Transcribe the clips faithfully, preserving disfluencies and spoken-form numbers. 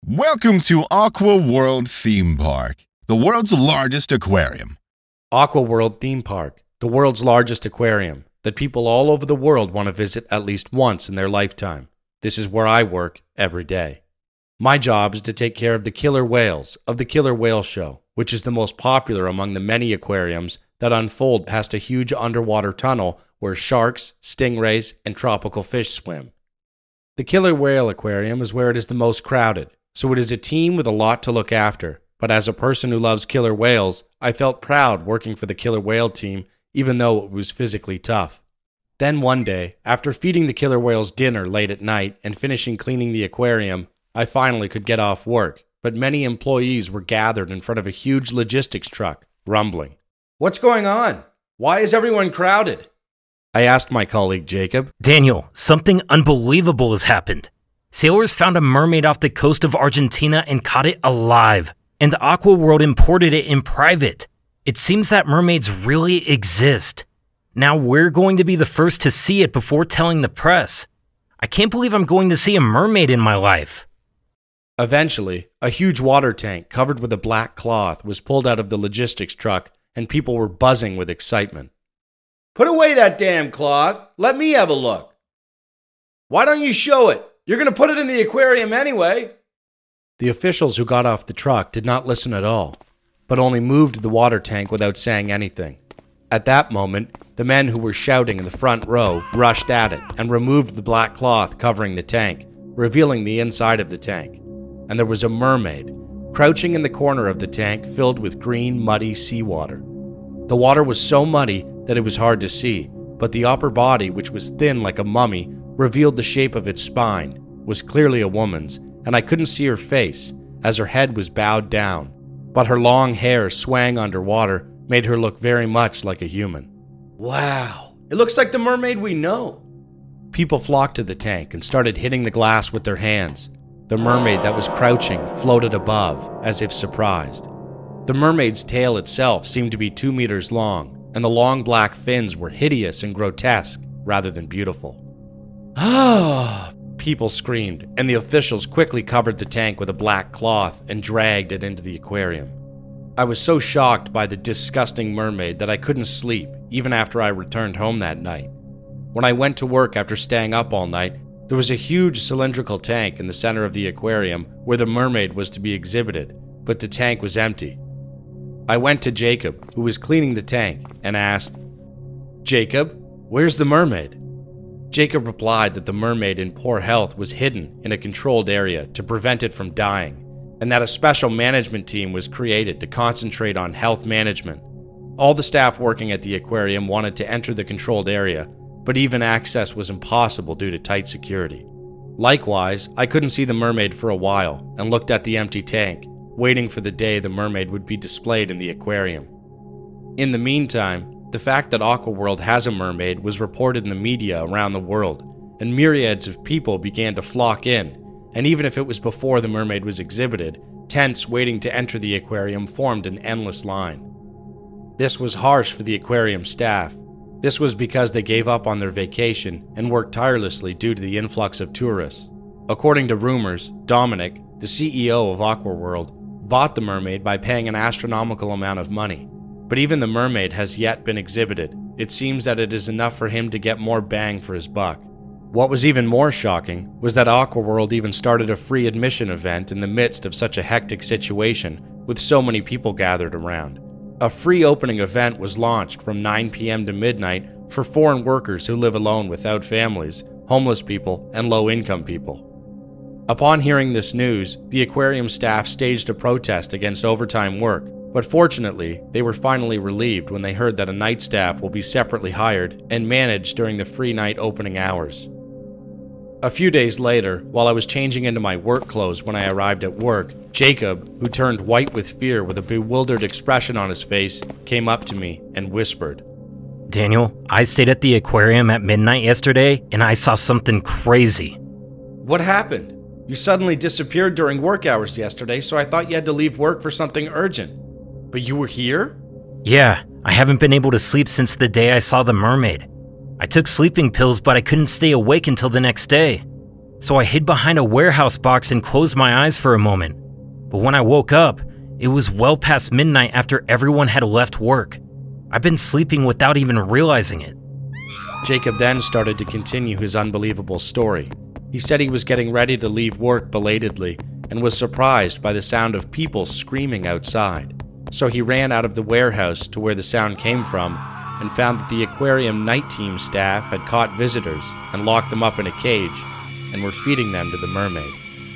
Welcome to Aqua World Theme Park, the world's largest aquarium. Aqua World Theme Park, the world's largest aquarium that people all over the world want to visit at least once in their lifetime. This is where I work every day. My job is to take care of the killer whales of the Killer Whale Show, which is the most popular among the many aquariums that unfold past a huge underwater tunnel where sharks, stingrays, and tropical fish swim. The Killer Whale Aquarium is where it is the most crowded, so it is a team with a lot to look after. But as a person who loves killer whales, I felt proud working for the killer whale team, even though it was physically tough. Then one day, after feeding the killer whales dinner late at night and finishing cleaning the aquarium, I finally could get off work, but many employees were gathered in front of a huge logistics truck, rumbling. "What's going on? Why is everyone crowded?" I asked my colleague Jacob. "Daniel, something unbelievable has happened. Sailors found a mermaid off the coast of Argentina and caught it alive, and Aqua World imported it in private. It seems that mermaids really exist. Now we're going to be the first to see it before telling the press. I can't believe I'm going to see a mermaid in my life." Eventually, a huge water tank covered with a black cloth was pulled out of the logistics truck, and people were buzzing with excitement. "Put away that damn cloth. Let me have a look." "Why don't you show it? You're going to put it in the aquarium anyway." The officials who got off the truck did not listen at all, but only moved the water tank without saying anything. At that moment, the men who were shouting in the front row rushed at it and removed the black cloth covering the tank, revealing the inside of the tank. And there was a mermaid, crouching in the corner of the tank filled with green, muddy seawater. The water was so muddy that it was hard to see, but the upper body, which was thin like a mummy, revealed the shape of its spine, was clearly a woman's, and I couldn't see her face, as her head was bowed down, but her long hair swaying underwater made her look very much like a human. "Wow, it looks like the mermaid we know." People flocked to the tank and started hitting the glass with their hands. The mermaid that was crouching floated above, as if surprised. The mermaid's tail itself seemed to be two meters long, and the long black fins were hideous and grotesque rather than beautiful. "Ah!" People screamed, and the officials quickly covered the tank with a black cloth and dragged it into the aquarium. I was so shocked by the disgusting mermaid that I couldn't sleep even after I returned home that night. When I went to work after staying up all night, there was a huge cylindrical tank in the center of the aquarium where the mermaid was to be exhibited, but the tank was empty. I went to Jacob, who was cleaning the tank, and asked, "Jacob, where's the mermaid?" Jacob replied that the mermaid in poor health was hidden in a controlled area to prevent it from dying, and that a special management team was created to concentrate on health management. All the staff working at the aquarium wanted to enter the controlled area, but even access was impossible due to tight security. Likewise, I couldn't see the mermaid for a while and looked at the empty tank, waiting for the day the mermaid would be displayed in the aquarium. In the meantime, the fact that Aqua World has a mermaid was reported in the media around the world, and myriads of people began to flock in, and even if it was before the mermaid was exhibited, tents waiting to enter the aquarium formed an endless line. This was harsh for the aquarium staff. This was because they gave up on their vacation and worked tirelessly due to the influx of tourists. According to rumors, Dominic, the C E O of Aqua World, bought the mermaid by paying an astronomical amount of money. But even the mermaid has yet been exhibited. It seems that it is enough for him to get more bang for his buck. What was even more shocking was that Aqua World even started a free admission event in the midst of such a hectic situation with so many people gathered around. A free opening event was launched from nine p.m. to midnight for foreign workers who live alone without families, homeless people, and low-income people. Upon hearing this news, the aquarium staff staged a protest against overtime work, but fortunately, they were finally relieved when they heard that a night staff will be separately hired and managed during the free night opening hours. A few days later, while I was changing into my work clothes when I arrived at work, Jacob, who turned white with fear with a bewildered expression on his face, came up to me and whispered, "Daniel, I stayed at the aquarium at midnight yesterday, and I saw something crazy." "What happened? You suddenly disappeared during work hours yesterday, so I thought you had to leave work for something urgent. But you were here?" "Yeah, I haven't been able to sleep since the day I saw the mermaid. I took sleeping pills, but I couldn't stay awake until the next day." so I hid behind a warehouse box and closed my eyes for a moment. But when I woke up, it was well past midnight after everyone had left work. I've been sleeping without even realizing it. Jacob then started to continue his unbelievable story. He said he was getting ready to leave work belatedly and was surprised by the sound of people screaming outside. So he ran out of the warehouse to where the sound came from and found that the aquarium night team staff had caught visitors and locked them up in a cage and were feeding them to the mermaid.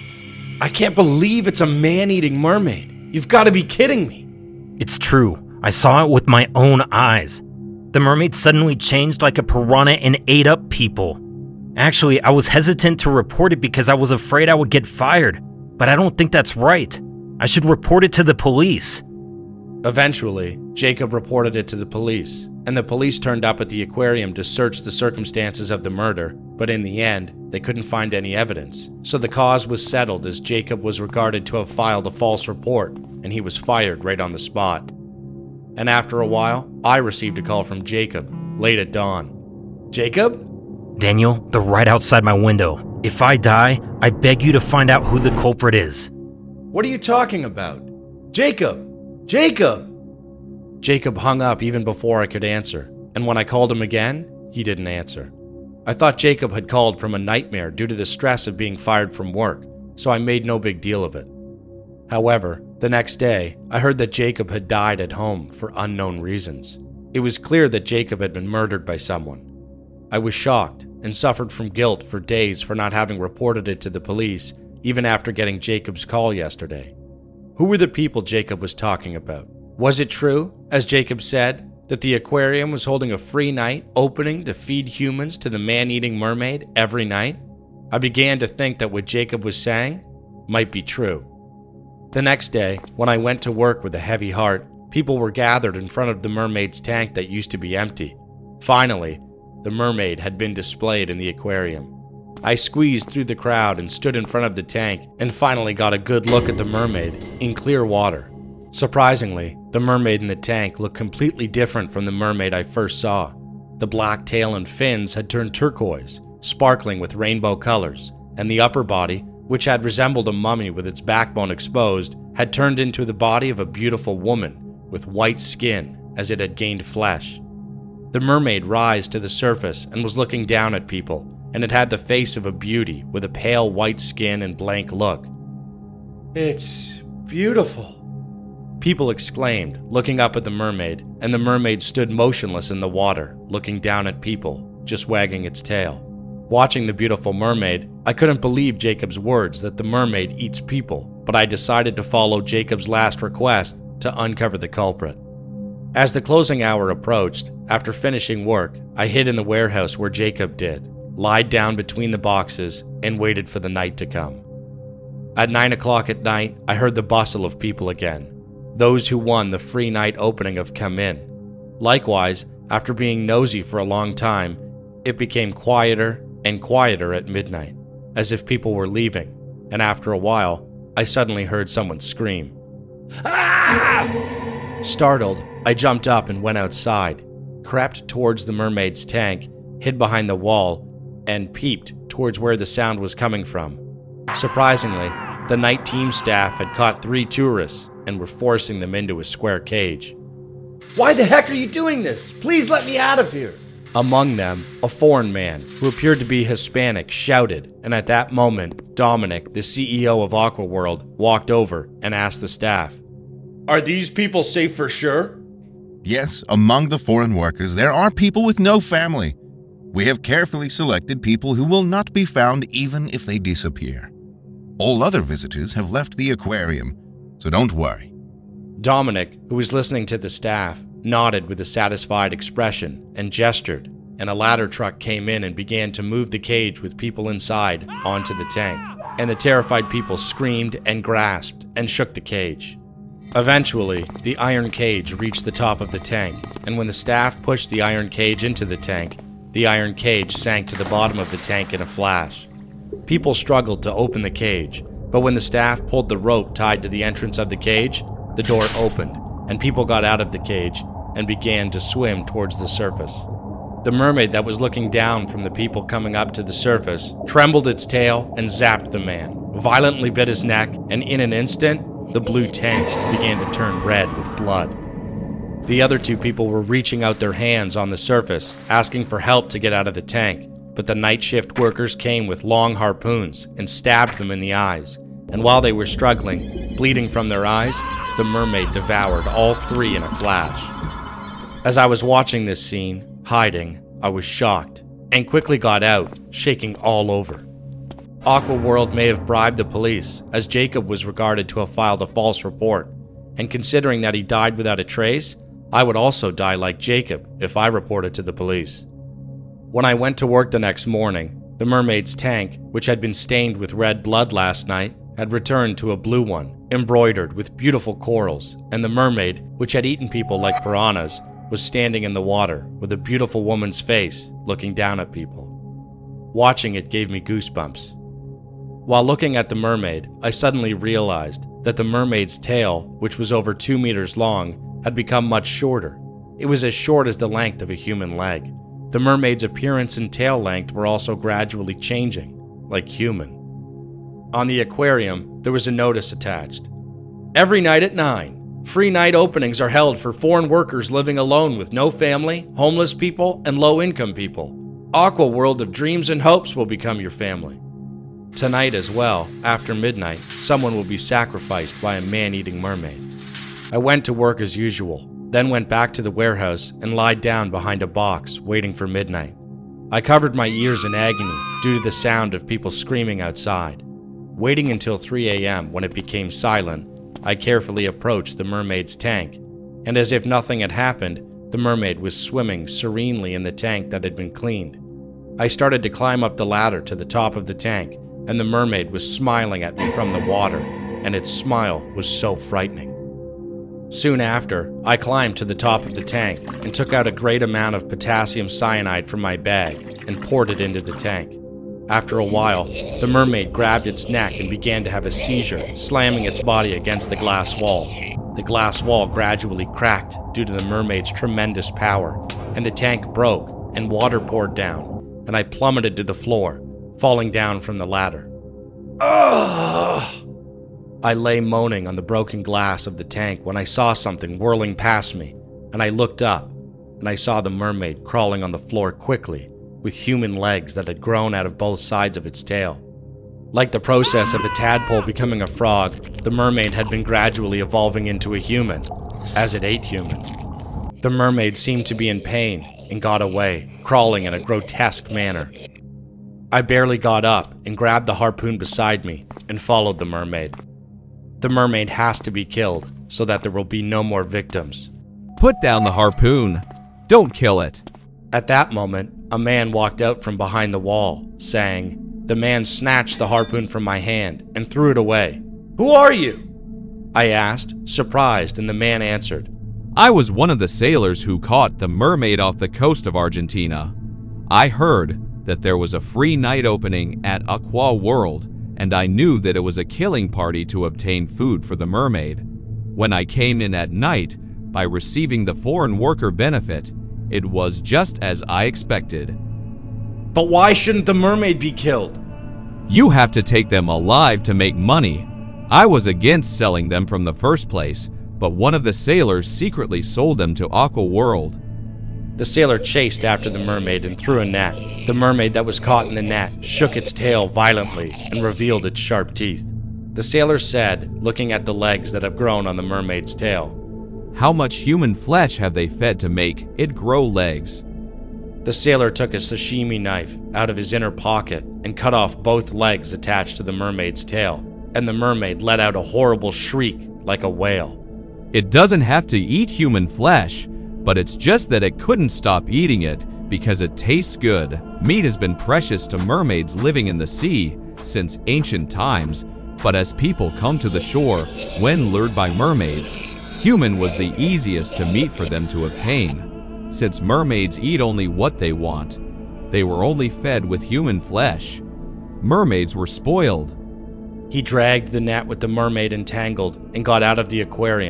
I can't believe it's a man-eating mermaid. You've got to be kidding me. It's true. I saw it with my own eyes. The mermaid suddenly changed like a piranha and ate up people. Actually, I was hesitant to report it because I was afraid I would get fired, but I don't think that's right. I should report it to the police. Eventually, Jacob reported it to the police, and the police turned up at the aquarium to search the circumstances of the murder, but in the end, they couldn't find any evidence. So the cause was settled as Jacob was regarded to have filed a false report, and he was fired right on the spot. And after a while, I received a call from Jacob, late at dawn. Jacob? Daniel, they're right outside my window. If I die, I beg you to find out who the culprit is. What are you talking about? Jacob! Jacob! Jacob hung up even before I could answer, and when I called him again, he didn't answer. I thought Jacob had called from a nightmare due to the stress of being fired from work, so I made no big deal of it. However, the next day, I heard that Jacob had died at home for unknown reasons. It was clear that Jacob had been murdered by someone. I was shocked and suffered from guilt for days for not having reported it to the police, even after getting Jacob's call yesterday. Who were the people Jacob was talking about? Was it true, as Jacob said, that the aquarium was holding a free night opening to feed humans to the man-eating mermaid every night? I began to think that what Jacob was saying might be true. The next day, when I went to work with a heavy heart, people were gathered in front of the mermaid's tank that used to be empty. Finally, the mermaid had been displayed in the aquarium. I squeezed through the crowd and stood in front of the tank and finally got a good look at the mermaid in clear water. Surprisingly, the mermaid in the tank looked completely different from the mermaid I first saw. The black tail and fins had turned turquoise, sparkling with rainbow colors, and the upper body, which had resembled a mummy with its backbone exposed, had turned into the body of a beautiful woman with white skin as it had gained flesh. The mermaid rose to the surface and was looking down at people, and it had the face of a beauty with a pale white skin and blank look. It's beautiful, people exclaimed, looking up at the mermaid, and the mermaid stood motionless in the water, looking down at people, just wagging its tail. Watching the beautiful mermaid, I couldn't believe Jacob's words that the mermaid eats people, but I decided to follow Jacob's last request to uncover the culprit. As the closing hour approached, after finishing work, I hid in the warehouse where Jacob did, lied down between the boxes, and waited for the night to come. At nine o'clock at night, I heard the bustle of people again. Those who won the free night opening have come in. Likewise, after being nosy for a long time, it became quieter and quieter at midnight, as if people were leaving, and after a while, I suddenly heard someone scream. Ah! Startled, I jumped up and went outside, crept towards the mermaid's tank, hid behind the wall, and peeped towards where the sound was coming from. Surprisingly, the night team staff had caught three tourists and were forcing them into a square cage. Why the heck are you doing this? Please let me out of here! Among them, a foreign man, who appeared to be Hispanic, shouted, and at that moment, Dominic, the C E O of Aquaworld, walked over and asked the staff, "Are these people safe for sure?" Yes, among the foreign workers, there are people with no family. We have carefully selected people who will not be found even if they disappear. All other visitors have left the aquarium, so don't worry. Dominic, who was listening to the staff, nodded with a satisfied expression and gestured, and a ladder truck came in and began to move the cage with people inside onto the tank, and the terrified people screamed and grasped and shook the cage. Eventually, the iron cage reached the top of the tank, and when the staff pushed the iron cage into the tank, the iron cage sank to the bottom of the tank in a flash. People struggled to open the cage, but when the staff pulled the rope tied to the entrance of the cage, the door opened, and people got out of the cage and began to swim towards the surface. The mermaid that was looking down from the people coming up to the surface trembled its tail and zapped the man, violently bit his neck, and in an instant, the blue tank began to turn red with blood. The other two people were reaching out their hands on the surface, asking for help to get out of the tank, but the night shift workers came with long harpoons and stabbed them in the eyes, and while they were struggling, bleeding from their eyes, the mermaid devoured all three in a flash. As I was watching this scene, hiding, I was shocked, and quickly got out, shaking all over. Aqua World may have bribed the police, as Jacob was regarded to have filed a false report, and considering that he died without a trace, I would also die like Jacob if I reported to the police. When I went to work the next morning, the mermaid's tank, which had been stained with red blood last night, had returned to a blue one, embroidered with beautiful corals, and the mermaid, which had eaten people like piranhas, was standing in the water with a beautiful woman's face looking down at people. Watching it gave me goosebumps. While looking at the mermaid, I suddenly realized that the mermaid's tail, which was over two meters long, had become much shorter. It was as short as the length of a human leg. The mermaid's appearance and tail length were also gradually changing, like human. On the aquarium, there was a notice attached. Every night at nine. Free night openings are held for foreign workers living alone with no family, homeless people, and low-income people. Aqua World of Dreams and Hopes will become your family. Tonight as well, after midnight, someone will be sacrificed by a man-eating mermaid. I went to work as usual, then went back to the warehouse and lied down behind a box, waiting for midnight. I covered my ears in agony due to the sound of people screaming outside. Waiting until three a m when it became silent, I carefully approached the mermaid's tank, and as if nothing had happened, the mermaid was swimming serenely in the tank that had been cleaned. I started to climb up the ladder to the top of the tank, and the mermaid was smiling at me from the water, and its smile was so frightening. Soon after, I climbed to the top of the tank and took out a great amount of potassium cyanide from my bag and poured it into the tank. After a while, the mermaid grabbed its neck and began to have a seizure, slamming its body against the glass wall. The glass wall gradually cracked due to the mermaid's tremendous power, and the tank broke and water poured down, and I plummeted to the floor, falling down from the ladder. Ugh! I lay moaning on the broken glass of the tank when I saw something whirling past me, and I looked up, and I saw the mermaid crawling on the floor quickly, with human legs that had grown out of both sides of its tail. Like the process of a tadpole becoming a frog, the mermaid had been gradually evolving into a human, as it ate human. The mermaid seemed to be in pain and got away, crawling in a grotesque manner. I barely got up and grabbed the harpoon beside me and followed the mermaid. The mermaid has to be killed so that there will be no more victims. Put down the harpoon. Don't kill it. At that moment, a man walked out from behind the wall, saying, The man snatched the harpoon from my hand and threw it away. Who are you? I asked, surprised, and the man answered, I was one of the sailors who caught the mermaid off the coast of Argentina. I heard that there was a free night opening at Aqua World, and I knew that it was a killing party to obtain food for the mermaid. When I came in at night, by receiving the foreign worker benefit, it was just as I expected. But why shouldn't the mermaid be killed? You have to take them alive to make money. I was against selling them from the first place, but one of the sailors secretly sold them to Aqua World. The sailor chased after the mermaid and threw a net. The mermaid that was caught in the net shook its tail violently and revealed its sharp teeth. The sailor said, looking at the legs that have grown on the mermaid's tail, How much human flesh have they fed to make it grow legs? The sailor took a sashimi knife out of his inner pocket and cut off both legs attached to the mermaid's tail, and the mermaid let out a horrible shriek like a whale. It doesn't have to eat human flesh, but it's just that it couldn't stop eating it because it tastes good. Meat has been precious to mermaids living in the sea since ancient times, but as people come to the shore when lured by mermaids, human was the easiest to meat for them to obtain. Since mermaids eat only what they want, they were only fed with human flesh. Mermaids were spoiled. He dragged the net with the mermaid entangled and got out of the aquarium.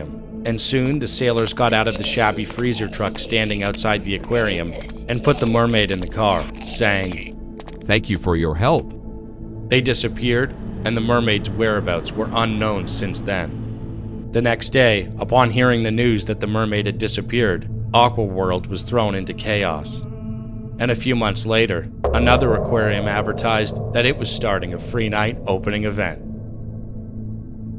And soon the sailors got out of the shabby freezer truck standing outside the aquarium and put the mermaid in the car, saying, "Thank you for your help." They disappeared, and the mermaid's whereabouts were unknown since then. The next day, upon hearing the news that the mermaid had disappeared, Aquaworld was thrown into chaos. And a few months later, another aquarium advertised that it was starting a free night opening event.